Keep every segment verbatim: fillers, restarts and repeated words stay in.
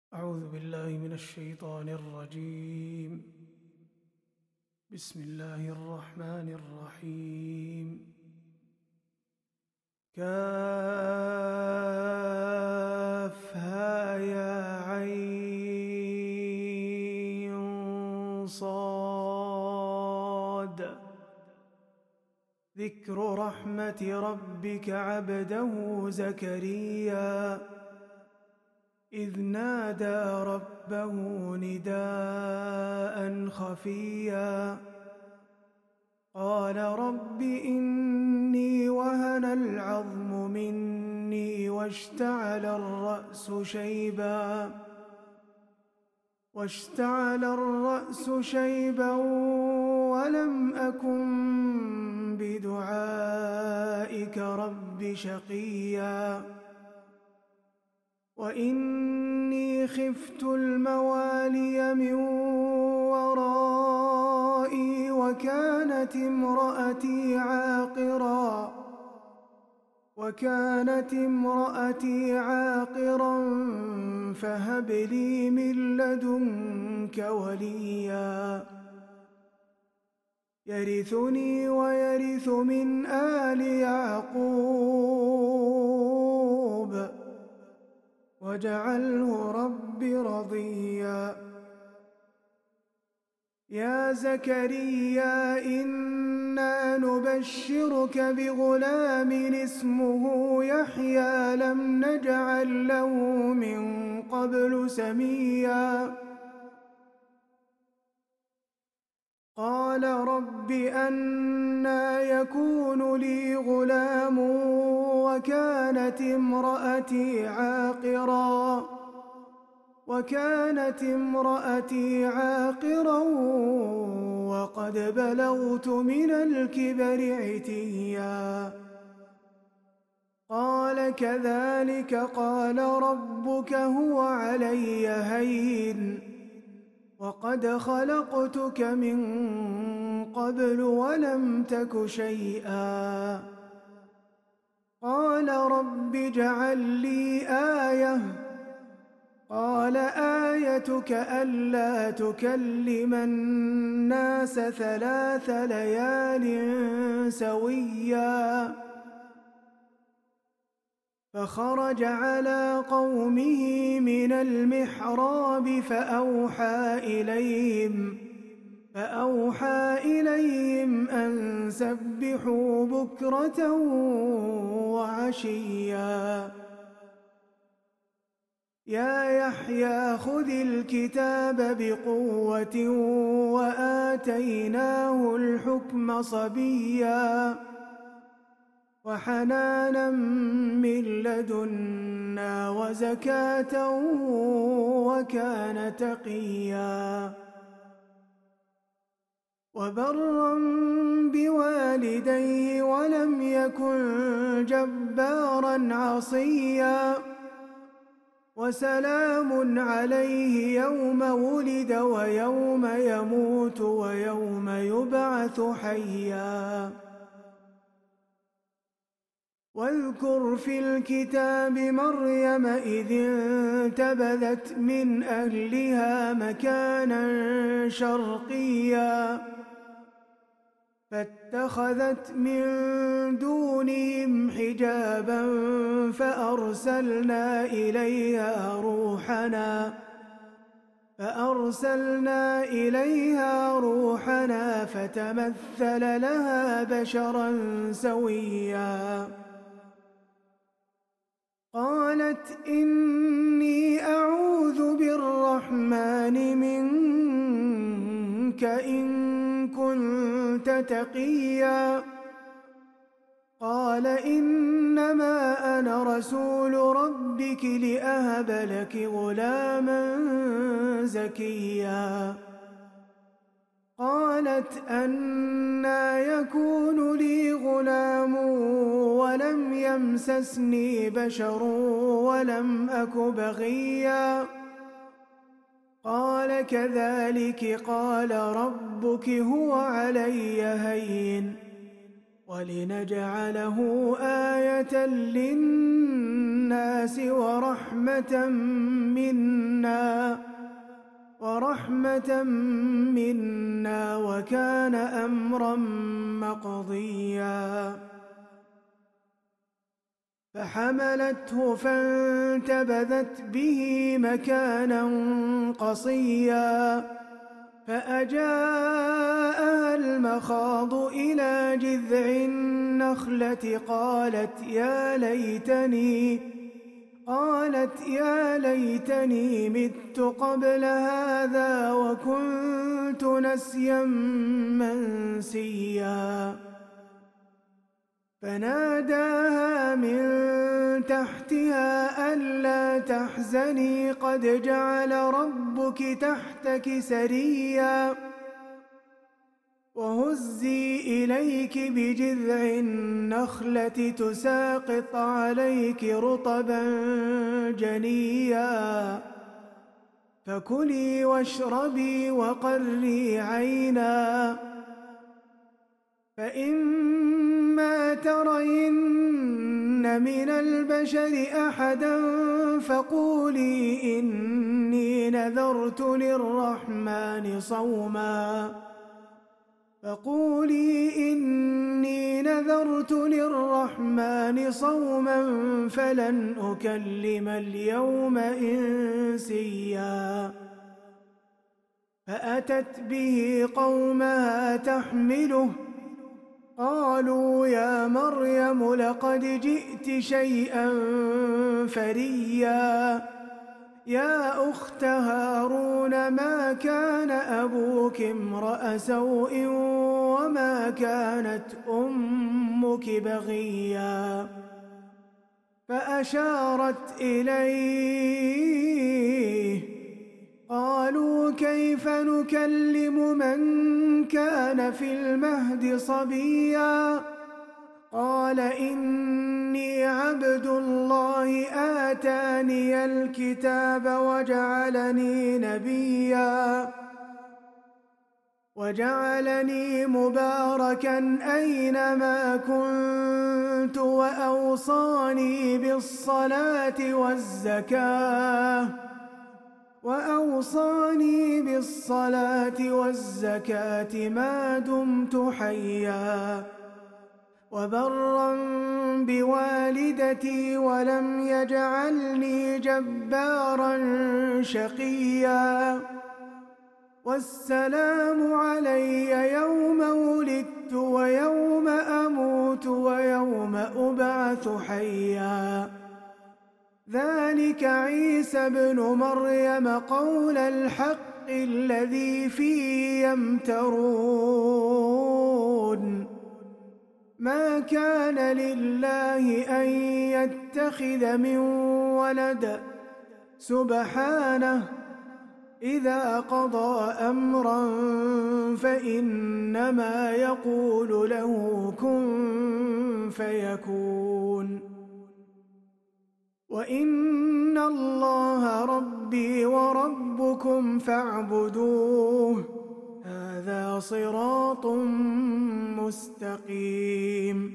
أعوذ بالله من الشيطان الرجيم. بسم الله الرحمن الرحيم. كافها يا عين صاد. ذكر رحمة ربك عبده زكريا إذ نادى ربه نداء خفيا قال رب إني وهن العظم مني واشتعل الرأس شيبا واشتعل الرأس شيبا ولم أكن بدعائك رب شقيا وإني خفت الموالي من ورائي وكانت امرأتي عاقرا وكانت امرأتي عاقرا فهب لي من لدنك وليا يرثني ويرث من آل يعقوب واجعله رب رضيا. يا زكريا إنا نبشرك بغلام اسمه يحيى لم نجعل له من قبل سميا قال رب أنى يكون لي غلام وكانت امرأتي عاقرا وكانت امرأتي عاقرا وقد بلغت من الكبر عتيا قال كذلك قال ربك هو علي هين وقد خلقتك من قبل ولم تك شيئا قال رب اجعل لي آية قال آيتك ألا تكلم الناس ثلاث ليال سويا فخرج على قومه من المحراب فأوحى إليهم فأوحى إليهم أن سبحوا بكرة وعشيا يا يحيى خذ الكتاب بقوة وآتيناه الحكم صبيا وحنانا من لدنا وزكاة وكان تقيا وبرا بوالديه ولم يكن جبارا عصيا وسلام عليه يوم ولد ويوم يموت ويوم يبعث حيا واذكر في الكتاب مريم إذ انتبذت من أهلها مكانا شرقيا فاتخذت من دونهم حجابا فأرسلنا إليها روحنا فأرسلنا إليها روحنا فتمثل لها بشرا سويا قالت إني أعوذ بالرحمن منك إن كنت تقيا قال إنما أنا رسول ربك لأهب لك غلاما زكيا قالت أنى يكون لي غلام ولم يمسسني بشر ولم أك بغيا قال كذلك قال ربك هو علي هين ولنجعله آية للناس ورحمة منا رحمة منا وكان أمرا مقضيا فحملته فانتبذت به مكانا قصيا فأجاءها المخاض إلى جذع النخلة قالت يا ليتني قالت يا ليتني مت قبل هذا وكنت نسيا منسيا فناداها من تحتها ألا تحزني قد جعل ربك تحتك سريا وهزي إليك بجذع النخلة تساقط عليك رطبا جنيا فكلي واشربي وقري عينا فإما ترين من البشر أحدا فقولي إني نذرت للرحمن صوما فقولي إني نذرت للرحمن صوما فلن أكلم اليوم إنسيا فأتت به قومها تحمله قالوا يا مريم لقد جئت شيئا فريا يا أخت هارون ما كان أبوك امرأ سوء وما كانت أمك بغيا فأشارت إليه قالوا كيف نكلم من كان في المهد صبيا قال إني عبد الله آتاني الكتاب وجعلني نبيا وجعلني مباركا أينما كنت وأوصاني بالصلاة والزكاة وأوصاني بالصلاة والزكاة ما دمت حيا وبرا بوالدتي ولم يجعلني جبارا شقيا والسلام علي يوم ولدت ويوم أموت ويوم أبعث حيا ذلك عيسى ابن مريم قول الحق الذي فيه يمترون ما كان لله أن يتخذ من ولد سبحانه إذا قضى أمرا فإنما يقول له كن فيكون وإن الله ربي وربكم فاعبدوه هذا صراط مستقيم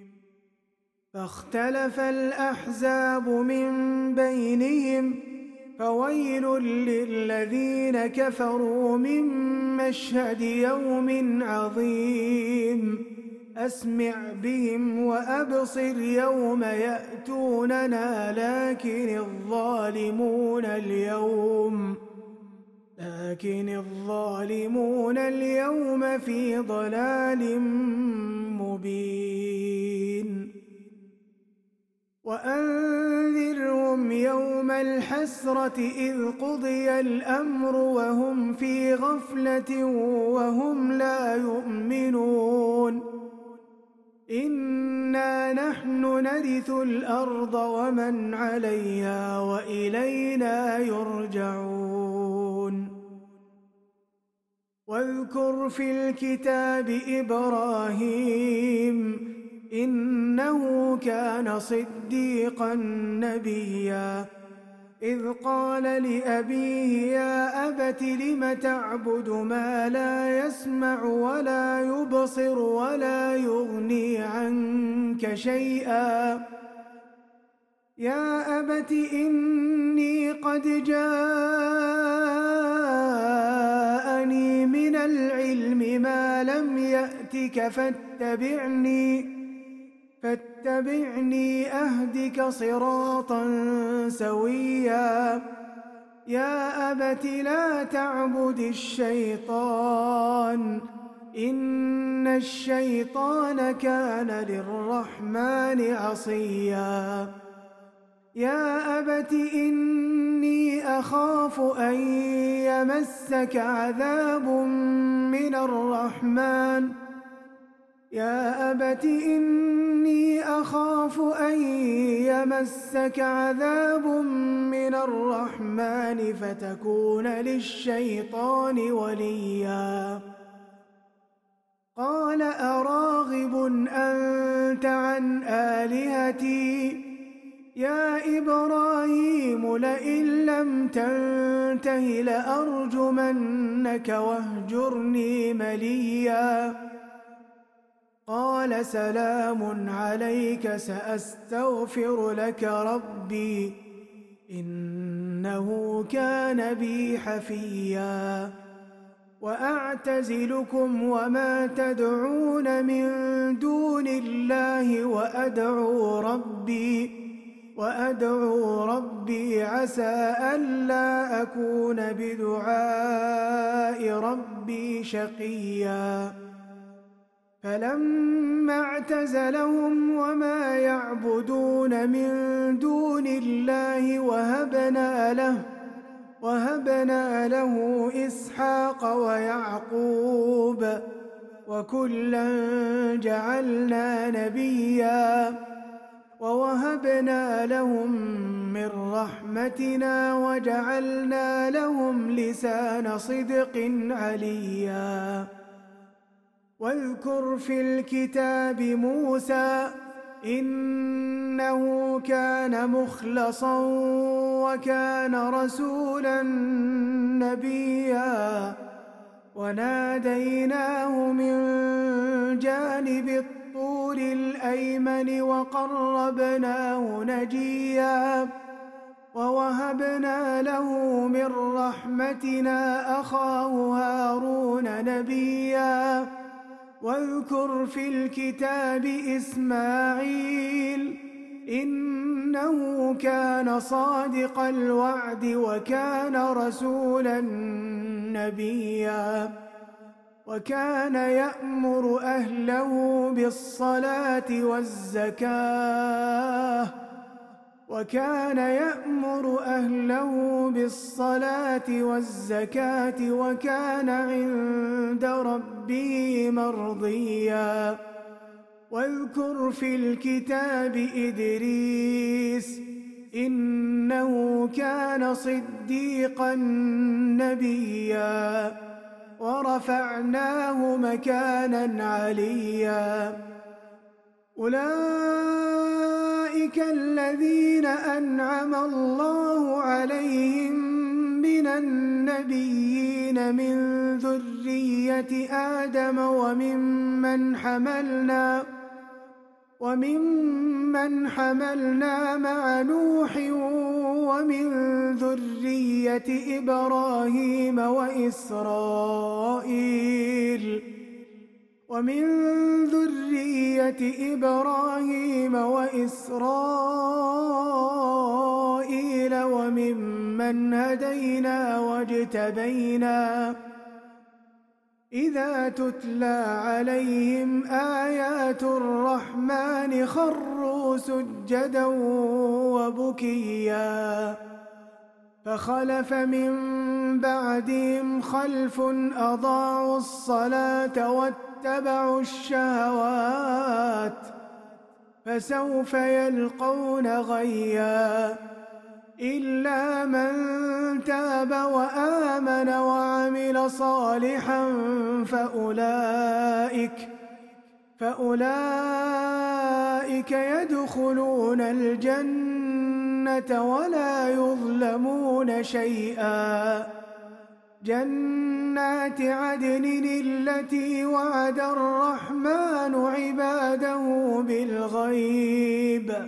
فاختلف الأحزاب من بينهم فويل للذين كفروا من مشهد يوم عظيم أسمع بهم وأبصر يوم يأتوننا لكن الظالمون اليوم لكن الظالمون اليوم في ضلال مبين وأنذرهم يوم الحسرة إذ قضي الأمر وهم في غفلة وهم لا يؤمنون إنا نحن نرث الأرض ومن عليها وإلينا يرجعون واذكر في الكتاب إبراهيم إنه كان صديقا نبيا إذ قال لأبيه يا أبت لم تعبد ما لا يسمع ولا يبصر ولا يغني عنك شيئا يا أبت إني قد جاءني العلم ما لم يأتك فاتبعني فاتبعني أهدك صراطا سويا يا أبت لا تعبد الشيطان إن الشيطان كان للرحمن عصيا يا أبت إني أخاف أن يمسك عذاب من الرحمن يا أبت إني أخاف أن يمسك عذاب من الرحمن فتكون للشيطان وليا قال أراغب أنت عن آلهتي يا إبراهيم لئن لم تنته لأرجمنك واهجرني مليا قال سلام عليك سأستغفر لك ربي إنه كان بي حفيا وأعتزلكم وما تدعون من دون الله وأدعو ربي وأدعو ربي عسى ألا أكون بدعاء ربي شقيا فلما اعتزلهم وما يعبدون من دون الله وهبنا له وهبنا له إسحاق ويعقوب وكلا جعلنا نبيا ووهبنا لهم من رحمتنا وجعلنا لهم لسان صدق عليا واذكر في الكتاب موسى إنه كان مخلصا وكان رسولا نبيا وناديناه من جانب الطور الأيمن وقربناه نجيا ووهبنا له من رحمتنا أخاه هارون نبيا واذكر في الكتاب إسماعيل إنه كان صادق الوعد وكان رسولا نبيا وكان يأمر أهله بالصلاة والزكاة وكان يأمر أهله بالصلاة والزكاة وكان عند ربه مرضيا واذكر في الكتاب إدريس إنه كان صديقا نبيا ورفعناه مكانا عليا أولئك الذين أنعم الله عليهم من النبيين من ذرية آدم وممن حملنا وممن حملنا مع نوح ومن ذرية إبراهيم وإسرائيل ومن ذرية إبراهيم وإسرائيل وممن هدينا واجتبينا إذا تتلى عليهم آيات الرحمن خروا سجدا وبكيا فخلف من بعدهم خلف أضاعوا الصلاة واتبعوا الشهوات فسوف يلقون غيا إلا من تاب وآمن وعمل صالحا فأولئك فأولئك يدخلون الجنة ولا يظلمون شيئا جنات عدن التي وعد الرحمن عباده بالغيب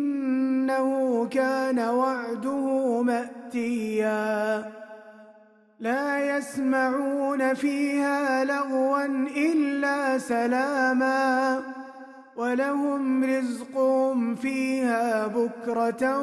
إنه كان وعده مأتيا لا يسمعون فيها لغوا إلا سلاما ولهم رزقهم فيها بكرة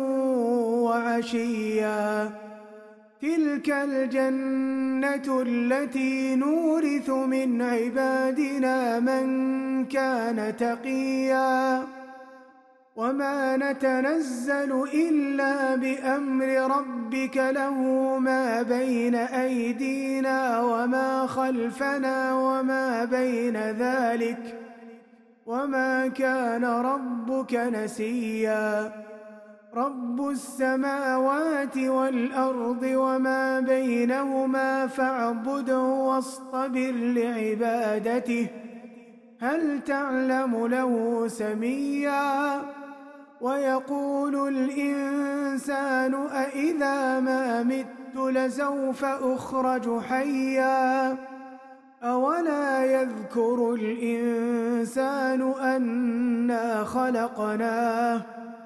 وعشيا تلك الجنة التي نورث من عبادنا من كان تقيا وما نتنزل إلا بأمر ربك له ما بين أيدينا وما خلفنا وما بين ذلك وما كان ربك نسيا رب السماوات والأرض وما بينهما فاعبده واصطبر لعبادته هل تعلم له سميا ويقول الإنسان أإذا ما مت لسوف أخرج حيا أولا يذكر الإنسان أنا خلقناه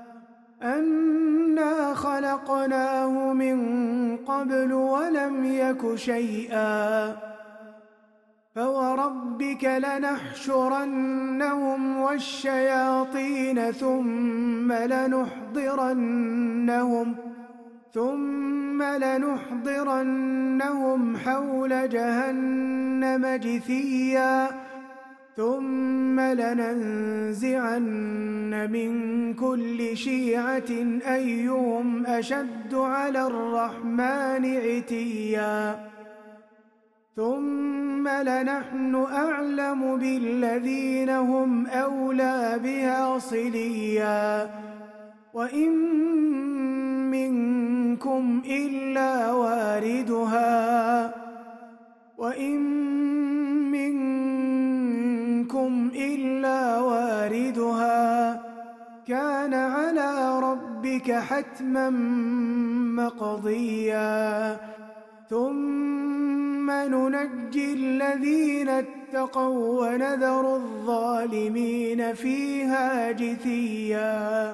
أنا خلقناه من قبل ولم يك شيئا فوربك لنحشرنهم والشياطين ثم لنحضرنهم ثم لنحضرنهم حول جهنم جثيا ثم لننزعن من كل شيعة أيهم أشد على الرحمن عتيا ثم لنحن أعلم بالذين هم أولى بها صليا وإن منكم إلا واردها وإن منكم إلا واردها كان على ربك حتما مقضيا ثم ننجي الذين اتقوا ونذر الظالمين فيها جثيا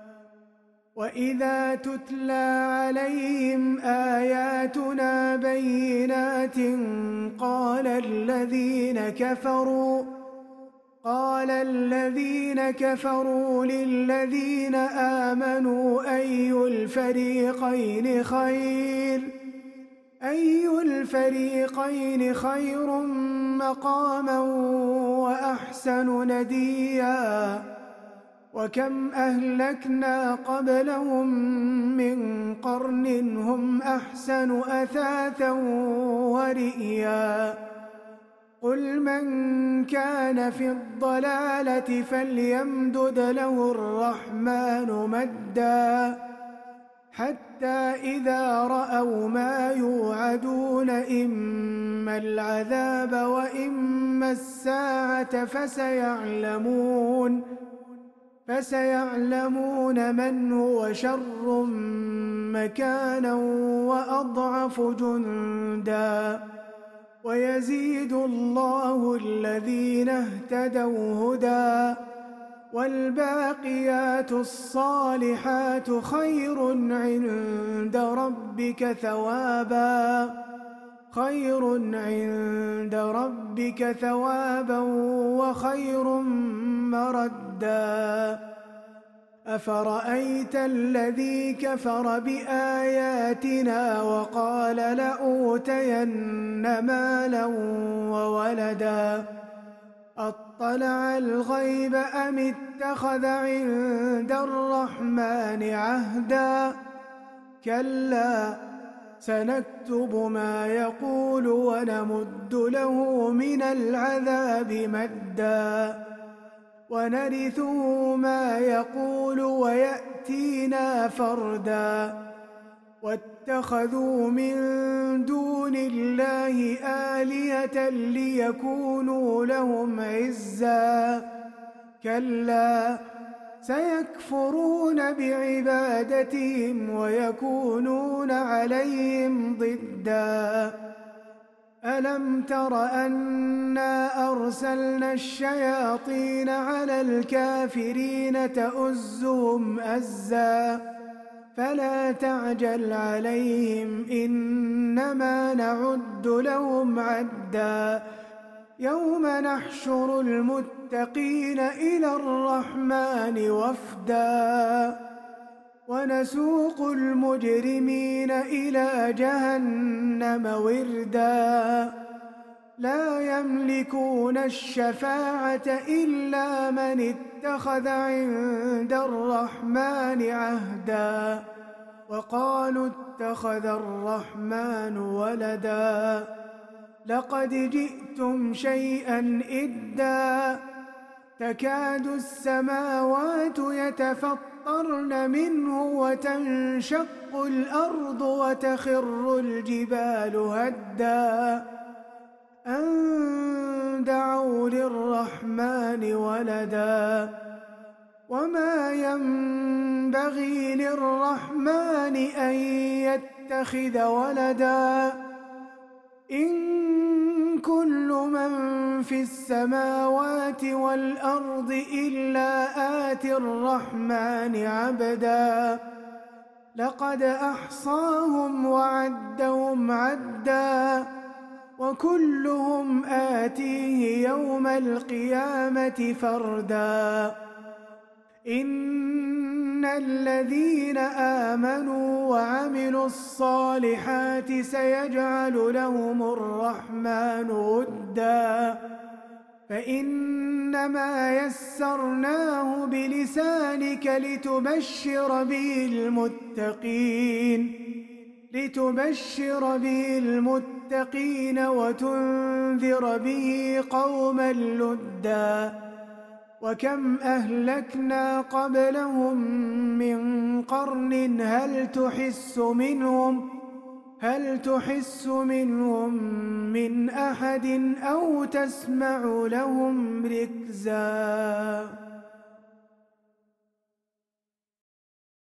وإذا تتلى عليهم آياتنا بينات قال الذين كفروا قال الذين كفروا للذين آمنوا أي الفريقين خير أي الفريقين خير مقاما وأحسن نديا وكم أهلكنا قبلهم من قرن هم أحسن أثاثا ورئيا قل من كان في الضلالة فليمدد له الرحمن مدا حتى إذا رأوا ما يوعدون إما العذاب وإما الساعة فسيعلمون فسيعلمون من هو شر مكانا وأضعف جندا ويزيد الله الذين اهتدوا هدى والباقيات الصالحات خير عند ربك ثوابا خير عند ربك ثوابا وخير مردا أفرأيت الذي كفر بآياتنا وقال لأوتين مالا وولدا أطلع الغيب أم اتخذ عند الرحمن عهدا كلا سنكتب ما يقول ونمد له من العذاب مدا ونرثه ما يقول ويأتينا فردا واتخذوا من دون الله آلهة ليكونوا لهم عزا كلا سيكفرون بعبادتهم ويكونون عليهم ضدا ألم تر أنا أرسلنا الشياطين على الكافرين تؤزهم أزا فلا تعجل عليهم إنما نعد لهم عدا يوم نحشر المتقين إلى الرحمن وفدا ونسوق المجرمين إلى جهنم وردا لا يملكون الشفاعة إلا من اتخذ عند الرحمن عهدا وقالوا اتخذ الرحمن ولدا لقد جئتم شيئا إدا تكاد السماوات يتفطرن منه وتنشق الأرض وتخر الجبال هدا أن دعوا للرحمن ولدا وما ينبغي للرحمن أن يتخذ ولدا إن كل من في السماوات والأرض إلا آتي الرحمن عبدا لقد أحصاهم وعدهم عدا وكلهم آتيه يوم القيامة فردا إن الذين آمنوا وعملوا الصالحات سيجعل لهم الرحمن ودا فإنما يسرناه بلسانك لتبشر به المتقين لتبشر به المتقين وتنذر به قوما لدا وكم أهلكنا قبلهم من قرن هل تحس منهم هل تحس منهم من أحد أو تسمع لهم ركزا.